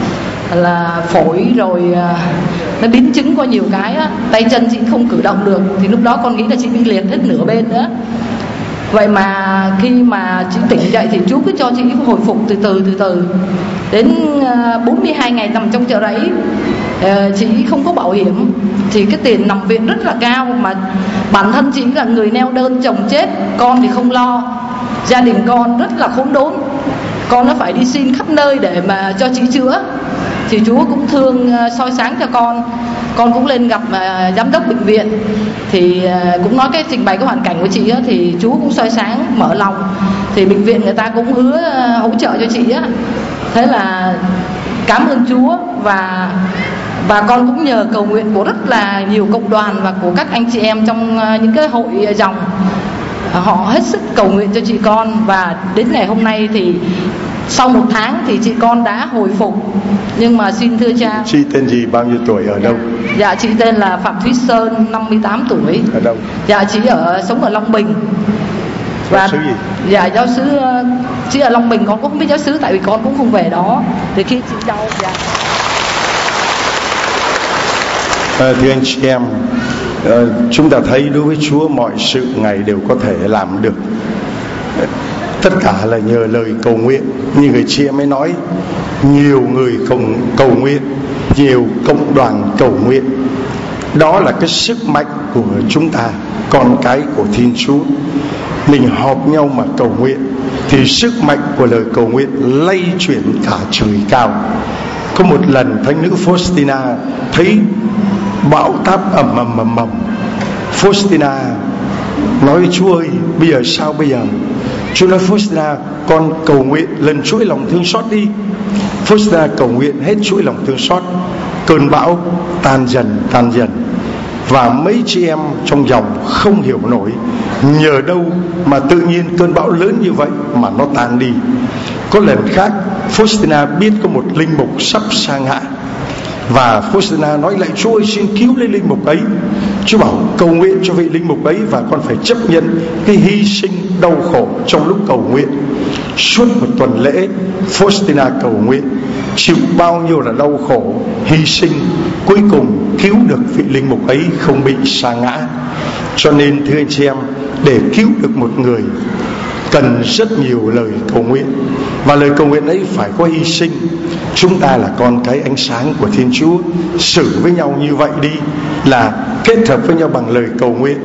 là phổi rồi nó biến chứng qua nhiều cái á, tay chân chị không cử động được, thì lúc đó con nghĩ là chị bị liệt hết nửa bên nữa. Vậy mà khi mà chị tỉnh dậy thì chú cứ cho chị hồi phục từ từ từ từ đến bốn mươi hai ngày nằm trong chợ rẫy. Chị không có bảo hiểm thì cái tiền nằm viện rất là cao, mà bản thân chị là người neo đơn, chồng chết, con thì không lo, gia đình con rất là khốn đốn, con nó phải đi xin khắp nơi để mà cho chị chữa. Thì Chúa cũng thương soi sáng cho con. Con cũng lên gặp uh, giám đốc bệnh viện, thì uh, cũng nói cái trình bày cái hoàn cảnh của chị á, thì Chúa cũng soi sáng mở lòng. Thì bệnh viện người ta cũng hứa uh, hỗ trợ cho chị á. Thế là cảm ơn Chúa, và và con cũng nhờ cầu nguyện của rất là nhiều cộng đoàn và của các anh chị em trong uh, những cái hội dòng. Họ hết sức cầu nguyện cho chị con, và đến ngày hôm nay thì sau một tháng thì chị con đã hồi phục. Nhưng mà xin thưa cha, chị tên gì, bao nhiêu tuổi, ở đâu? Dạ chị tên là Phạm Thúy Sơn, năm mươi tám tuổi. Ở đâu? Dạ chị ở sống ở Long Bình. Và giáo sứ gì? Dạ giáo sứ chị ở Long Bình, con cũng không biết giáo sứ tại vì con cũng không về đó. Thì khi chị đau dạ. À, thưa anh chị em, à, chúng ta thấy đối với Chúa mọi sự Ngài đều có thể làm được. Tất cả là nhờ lời cầu nguyện. Như người chị em ấy nói, nhiều người cầu, cầu nguyện, nhiều cộng đoàn cầu nguyện. Đó là cái sức mạnh của chúng ta, con cái của Thiên Chúa. Mình họp nhau mà cầu nguyện thì sức mạnh của lời cầu nguyện lay chuyển cả trời cao. Có một lần thánh nữ Faustina thấy bão táp ầm ầm ầm ầm. Faustina nói với Chúa ơi, bây giờ sao bây giờ? Chúa nói Faustina, con cầu nguyện lần chuỗi lòng thương xót đi. Faustina cầu nguyện hết chuỗi lòng thương xót. Cơn bão tan dần tan dần, và mấy chị em trong dòng không hiểu nổi nhờ đâu mà tự nhiên cơn bão lớn như vậy mà nó tan đi. Có lần khác Faustina biết có một linh mục sắp sa ngã, và Faustina nói lại Chúa ơi, xin cứu lấy linh mục ấy. Chúa bảo cầu nguyện cho vị linh mục ấy, và con phải chấp nhận cái hy sinh đau khổ trong lúc cầu nguyện. Suốt một tuần lễ Faustina cầu nguyện, chịu bao nhiêu là đau khổ, hy sinh, cuối cùng cứu được vị linh mục ấy không bị sa ngã. Cho nên thưa anh chị em, để cứu được một người cần rất nhiều lời cầu nguyện, và lời cầu nguyện ấy phải có hy sinh. Chúng ta là con cái ánh sáng của Thiên Chúa, xử với nhau như vậy đi, là kết hợp với nhau bằng lời cầu nguyện,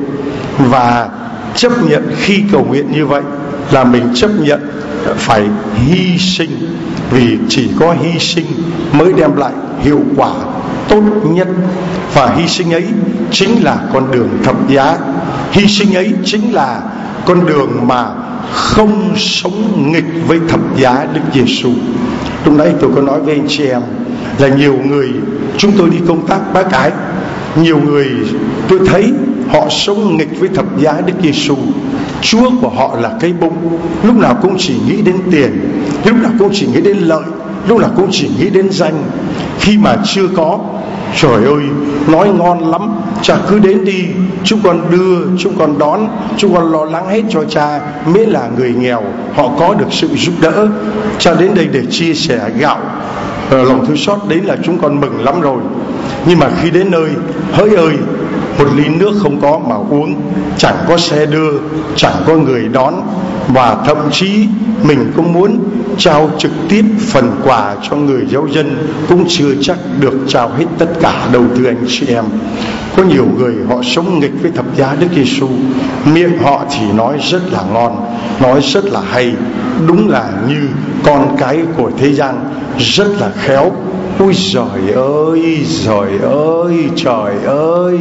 và chấp nhận khi cầu nguyện như vậy là mình chấp nhận phải hy sinh, vì chỉ có hy sinh mới đem lại hiệu quả tốt nhất. Và hy sinh ấy chính là con đường thập giá, hy sinh ấy chính là con đường mà không sống nghịch với thập giá Đức Giêsu. Lúc nãy tôi có nói với anh chị em là nhiều người, chúng tôi đi công tác Bác Ái, nhiều người tôi thấy họ sống nghịch với thập giá Đức Giêsu. Chúa của họ là cái bụng, lúc nào cũng chỉ nghĩ đến tiền, lúc nào cũng chỉ nghĩ đến lợi, lúc nào cũng chỉ nghĩ đến danh. Khi mà chưa có, trời ơi, nói ngon lắm, cha cứ đến đi, chúng con đưa, chúng con đón, chúng con lo lắng hết cho cha, miễn là người nghèo họ có được sự giúp đỡ. Cha đến đây để chia sẻ gạo, lòng thương xót, đấy là chúng con mừng lắm rồi. Nhưng mà khi đến nơi, hỡi ơi, một ly nước không có mà uống, chẳng có xe đưa, chẳng có người đón, và thậm chí mình cũng muốn trao trực tiếp phần quà cho người giáo dân cũng chưa chắc được trao hết tất cả đâu. Thưa anh chị em, có nhiều người họ sống nghịch với thập giá Đức Giêsu, miệng họ thì nói rất là ngon, nói rất là hay, đúng là như con cái của thế gian, rất là khéo. Ôi giời ơi, giời ơi, trời ơi,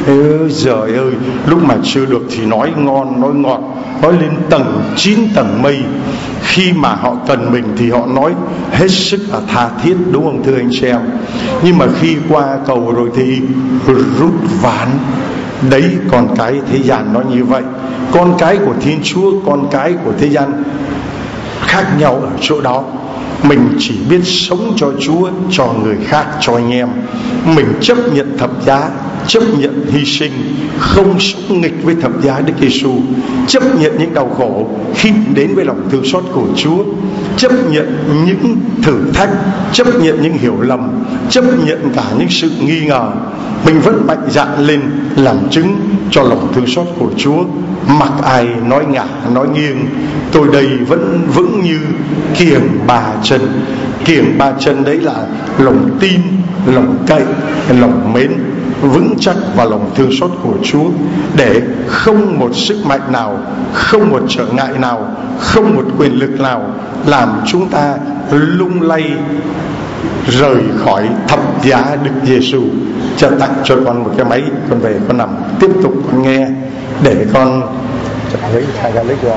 giời ơi, lúc mà chưa được thì nói ngon, nói ngọt, nói lên tầng chín tầng mây. Khi mà họ cần mình thì họ nói hết sức là tha thiết, đúng không thưa anh chị em? Nhưng mà khi qua cầu rồi thì rút ván. Đấy, con cái thế gian nó như vậy. Con cái của Thiên Chúa, con cái của thế gian khác nhau ở chỗ đó. Mình chỉ biết sống cho Chúa, cho người khác, cho anh em. Mình chấp nhận thập giá, chấp nhận hy sinh, không sống nghịch với thập giá Đức Giêsu, chấp nhận những đau khổ khi đến với lòng thương xót của Chúa, chấp nhận những thử thách, chấp nhận những hiểu lầm, chấp nhận cả những sự nghi ngờ. Mình vẫn mạnh dạn lên làm chứng cho lòng thương xót của Chúa. Mặc ai nói ngả nói nghiêng, tôi đây vẫn vững như kiềng ba chân. Kiềng ba chân đấy là lòng tin, lòng cậy, lòng mến, vững chắc vào lòng thương xót của Chúa, để không một sức mạnh nào, không một trở ngại nào, không một quyền lực nào làm chúng ta lung lay rời khỏi thập giá Đức Giêsu. Cho tặng cho con một cái máy, con về con nằm tiếp tục con nghe để con lấy hai cái lấy cho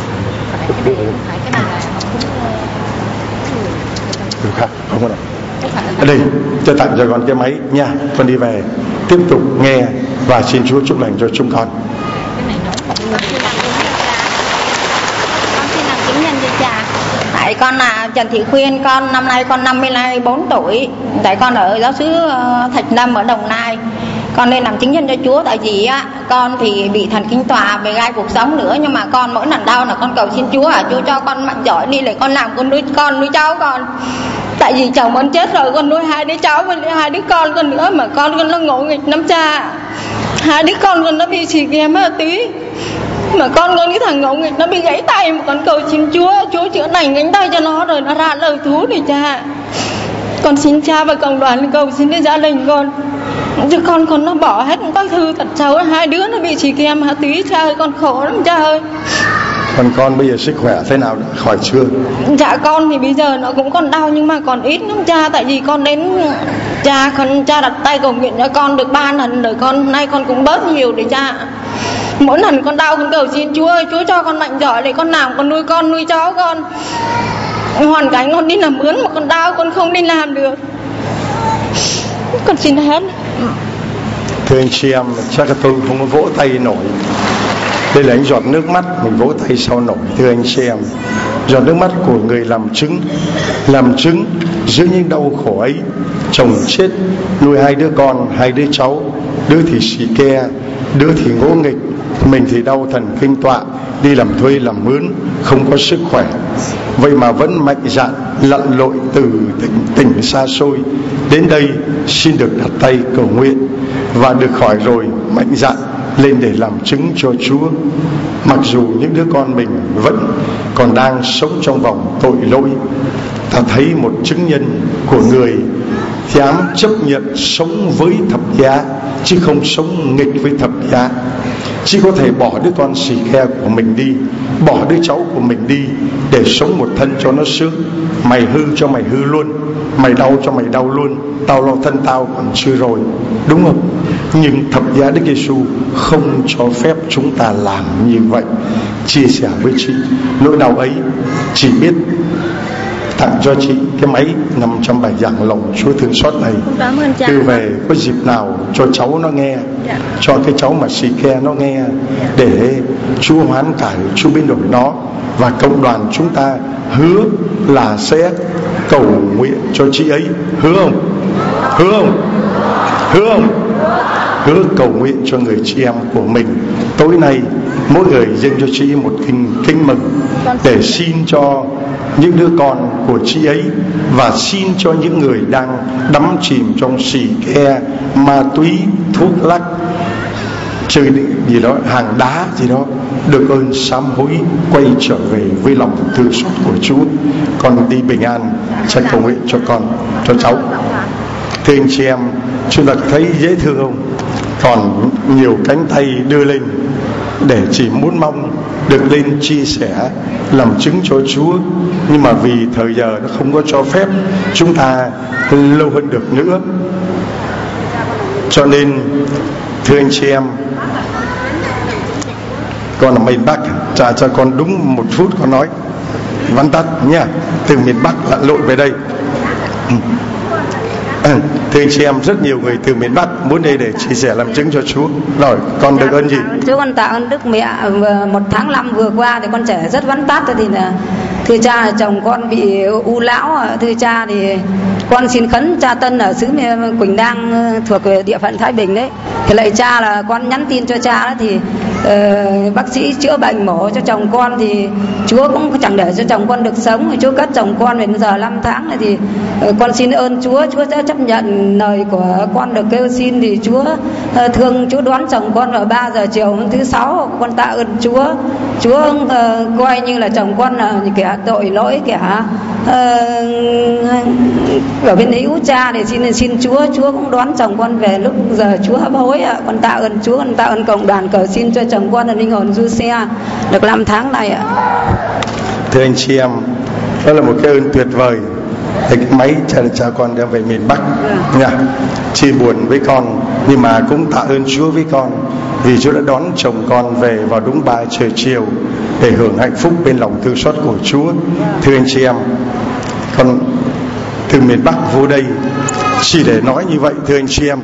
được không? Không có đâu. Ở đây cho tặng cho con cái máy nha. Con đi về tiếp tục nghe và xin Chúa chúc lành cho chúng con. Tại con là Trần Thị Khuyên, con năm nay con năm mươi bốn tuổi. Tại con ở giáo xứ Thạch Lâm ở Đồng Nai. Con nên làm chứng nhân cho Chúa. Tại vì á, con thì bị thần kinh tọa về gai cuộc sống nữa. Nhưng mà con mỗi lần đau là con cầu xin Chúa à, Chúa cho con mạnh giỏi đi để con làm con nuôi con nuôi cháu con. Tại vì chồng con chết rồi, con nuôi hai đứa cháu với hai đứa con con nữa. Mà con con nó ngộ nghịch lắm cha. Hai đứa con con nó bị xì ke ma túy. Mà con con cái thằng ngộ nghịch nó bị gãy tay, mà con cầu xin Chúa, Chúa chữa lành cánh tay cho nó rồi nó ra lời thú này cha. Con xin cha và cộng đoàn cầu xin cái gia đình con. Chứ con con nó bỏ hết các thư tật xấu, hai đứa nó bị xì ke ma túy cha ơi, con khổ lắm cha ơi. Còn con bây giờ sức khỏe thế nào, đã khỏi chưa? Dạ con thì bây giờ nó cũng còn đau nhưng mà còn ít lắm cha. Tại vì con đến cha, con cha đặt tay cầu nguyện cho con được ba lần rồi, con nay con cũng bớt nhiều để cha. Mỗi lần con đau con cầu xin Chúa ơi, Chúa cho con mạnh giỏi để con làm, con nuôi con nuôi cháu con. Hoàn cảnh con đi làm mướn mà con đau con không đi làm được. Con xin hết. Thưa anh chị em, chắc là tôi không có vỗ tay nổi. Đây là những giọt nước mắt, mình vỗ tay sao nổi. Thưa anh chị em, giọt nước mắt của người làm chứng, làm chứng giữa những đau khổ ấy. Chồng chết, nuôi hai đứa con, hai đứa cháu, đứa thì xì ke, đứa thì ngỗ nghịch, mình thì đau thần kinh tọa, đi làm thuê làm mướn, không có sức khỏe. Vậy mà vẫn mạnh dạn lặn lội từ tỉnh, tỉnh xa xôi đến đây xin được đặt tay cầu nguyện, và được khỏi rồi mạnh dạn lên để làm chứng cho Chúa. Mặc dù những đứa con mình vẫn còn đang sống trong vòng tội lỗi, ta thấy một chứng nhân của người dám chấp nhận sống với thập giá, chứ không sống nghịch với thập giá. Chỉ có thể bỏ đứa con xì ke của mình đi, bỏ đứa cháu của mình đi, để sống một thân cho nó sướng. Mày hư cho mày hư luôn, mày đau cho mày đau luôn, tao lo thân tao còn chưa rồi, đúng không? Nhưng thập giá Đức Giêsu không cho phép chúng ta làm như vậy. Chia sẻ với chị nỗi đau ấy, chị biết tặng cho chị cái máy năm trăm bài giảng lòng Chúa thương xót này. Từ về có dịp nào cho cháu nó nghe, dạ. Cho cái cháu mà xì ke nó nghe, để Chúa hoán cải, Chúa biến đổi nó. Và cộng đoàn chúng ta hứa là sẽ cầu nguyện cho chị ấy. Hứa không? Hứa không? Hứa không? Hứa cầu nguyện cho người chị em của mình. Tối nay mỗi người dâng cho chị một kinh kinh mừng, để xin cho những đứa con của chị ấy, và xin cho những người đang đắm chìm trong xì ke, ma túy, thuốc lắc, chơi gì đó, hàng đá gì đó, được ơn sám hối, quay trở về với lòng thương xót của Chúa. Con đi bình an, cha cầu nguyện cho con, cho cháu. Thưa anh chị em, chúng ta thấy dễ thương không? Còn nhiều cánh tay đưa lên để chỉ muốn mong được lên chia sẻ, làm chứng cho Chúa. Nhưng mà vì thời giờ nó không có cho phép chúng ta lâu hơn được nữa, cho nên thưa anh chị em, con ở miền Bắc, trả cho con đúng một phút con nói vắn tắt nha. Từ miền Bắc lặn lội về đây. Thưa anh chị em, rất nhiều người từ miền Bắc muốn đây để chia sẻ làm chứng cho Chúa. Rồi, con được ơn gì? Chúa con tạ ơn Đức Mẹ. Một tháng năm vừa qua thì con trẻ rất vắn tắt, thì là thưa cha, chồng con bị u lão. Thưa cha thì con xin khấn cha Tân ở xứ Quỳnh Đang thuộc về địa phận Thái Bình đấy. Thì lạy cha là con nhắn tin cho cha đó thì uh, bác sĩ chữa bệnh mổ cho chồng con thì Chúa cũng chẳng để cho chồng con được sống, thì Chúa cất chồng con về giờ năm tháng này thì uh, con xin ơn Chúa, Chúa sẽ chấp nhận lời của con được kêu xin, thì Chúa uh, thương Chúa đón chồng con vào ba giờ chiều hôm thứ sáu. Con tạ ơn Chúa, Chúa uh, coi như là chồng con là kẻ tội lỗi, kẻ uh, ở bên hữu cha, để xin xin Chúa, Chúa cũng đón chồng con về lúc giờ Chúa hấp hối ạ. Con tạ ơn Chúa, con tạ ơn cộng đoàn, cầu xin cho chồng con là linh hồn du xe được năm tháng này ạ. Thưa anh chị em, đó là một cái ơn tuyệt vời. Cái máy cha cha con đem về miền Bắc nha. Chia buồn với con nhưng mà cũng tạ ơn Chúa với con, vì Chúa đã đón chồng con về vào đúng ba giờ chiều để hưởng hạnh phúc bên lòng thương xót của Chúa. Thưa anh chị em, con từ miền Bắc vô đây chỉ để nói như vậy. Thưa anh chị em,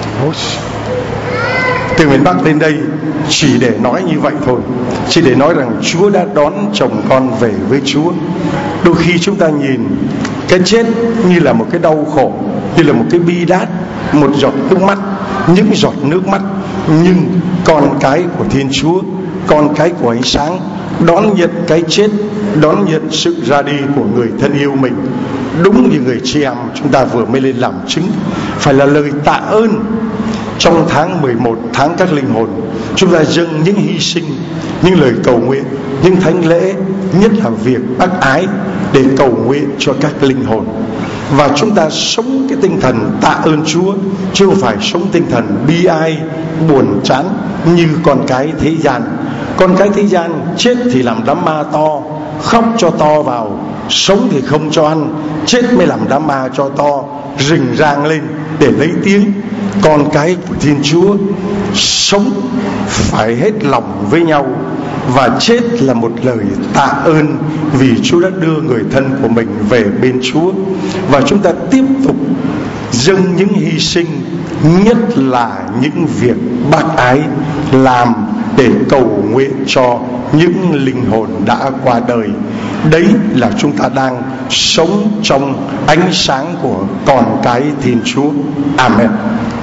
từ miền Bắc lên đây chỉ để nói như vậy thôi, chỉ để nói rằng Chúa đã đón chồng con về với Chúa. Đôi khi chúng ta nhìn cái chết như là một cái đau khổ, như là một cái bi đát, một giọt nước mắt, những giọt nước mắt. Nhưng con cái của Thiên Chúa, con cái của ánh sáng, đón nhận cái chết, đón nhận sự ra đi của người thân yêu mình, đúng như người chị em chúng ta vừa mới lên làm chứng. Phải là lời tạ ơn. Trong tháng mười một, tháng các linh hồn, chúng ta dâng những hy sinh, những lời cầu nguyện, những thánh lễ, nhất là việc bác ái, để cầu nguyện cho các linh hồn. Và chúng ta sống cái tinh thần tạ ơn Chúa, chứ không phải sống tinh thần bi ai, buồn chán như con cái thế gian. Con cái thế gian chết thì làm đám ma to, khóc cho to vào, sống thì không cho ăn, chết mới làm đám ma cho to, rình rang lên để lấy tiếng. Con cái của Thiên Chúa sống phải hết lòng với nhau, và chết là một lời tạ ơn vì Chúa đã đưa người thân của mình về bên Chúa. Và chúng ta tiếp tục dâng những hy sinh, nhất là những việc bác ái, làm để cầu nguyện cho những linh hồn đã qua đời. Đấy là chúng ta đang sống trong ánh sáng của con cái Thiên Chúa. Amen.